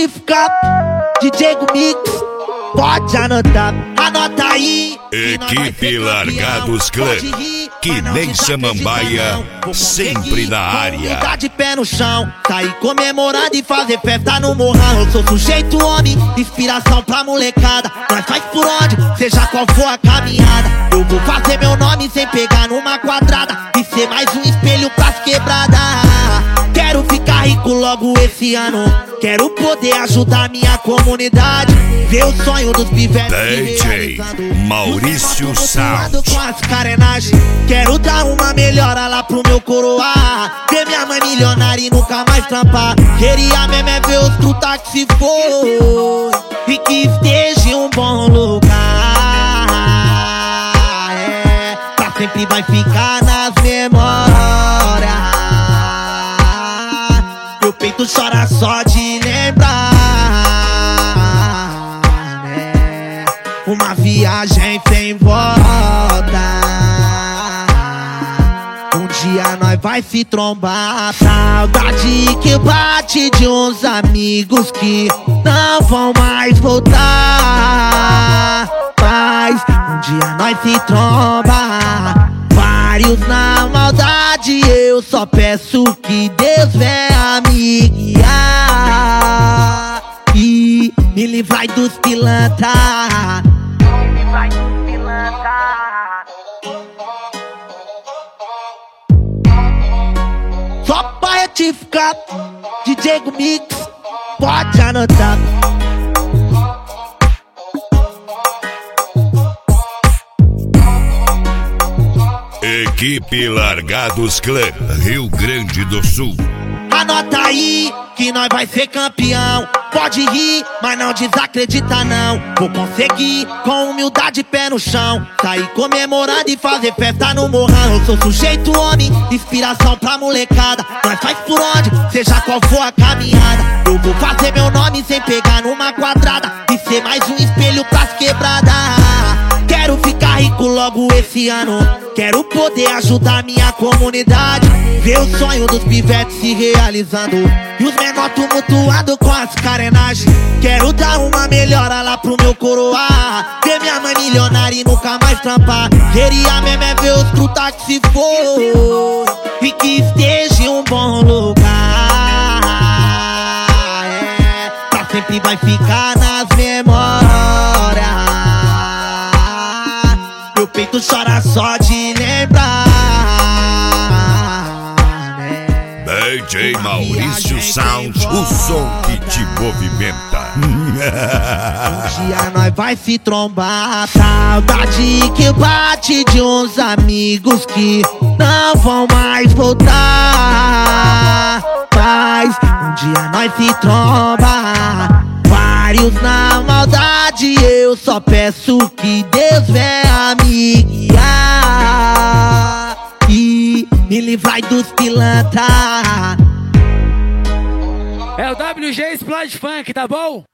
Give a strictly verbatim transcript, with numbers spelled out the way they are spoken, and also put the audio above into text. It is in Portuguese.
retificar, D J Mix, pode anotar, anota aí. Equipe Largados Clã, que nem samambaia, sempre na área. Tá de pé no chão, sair comemorando e fazer festa no morrão. Eu sou sujeito homem, inspiração pra molecada. Nós faz por onde, seja qual for a caminhada. Eu vou fazer meu nome sem pegar numa quadrada e ser mais um espelho pras quebradas. Quero ficar rico logo esse ano, quero poder ajudar minha comunidade, ver o sonho dos pivetes D J Maurício Sound com as carenagens. Quero dar uma melhora lá pro meu coroar, ver minha mãe milionária e nunca mais trampar. Queria mesmo é ver os truta que se for e que esteja em um bom lugar, é, pra sempre vai ficar nas memórias. Meu peito chora só de lembrar, né? Uma viagem sem volta. Um dia nós vai se trombar. Saudade que bate de uns amigos que não vão mais voltar. Mas um dia nós se tromba, vários na maldade. Eu só peço que Deus venha me guiar e me livrai dos pilantra. Me livrai dos pilantra. Só pra retificar, D J Mix, pode anotar. Equipe Largados Clã, Rio Grande do Sul. Anota aí que nós vai ser campeão. Pode rir, mas não desacredita não. Vou conseguir com humildade, pé no chão, sair comemorando e fazer festa no morrão. Eu sou sujeito homem, inspiração pra molecada. Nós faz por onde, seja qual for a caminhada. Eu vou fazer meu nome sem pegar numa quadrada e ser mais um espelho pras quebradas. Quero ficar rico logo esse ano, quero poder ajudar minha comunidade, ver o sonho dos pivetes se realizando e os menor tumultuando com as carenagens. Quero dar uma melhora lá pro meu coroar, ver minha mãe milionária e nunca mais trampar. Queria mesmo é ver os truta que se for e que esteja em um bom lugar, é, pra sempre vai ficar nas memórias. Meu peito chora só de lembrar, né? D J Maurício Sound, o som que te movimenta. Um dia nós vai se trombar. Saudade que bate de uns amigos que não vão mais voltar. Mas um dia nós se tromba, vários na maldade. Eu só peço que Deus venha me guiar e me livrai dos pilantra. É o W G Splash Funk, tá bom?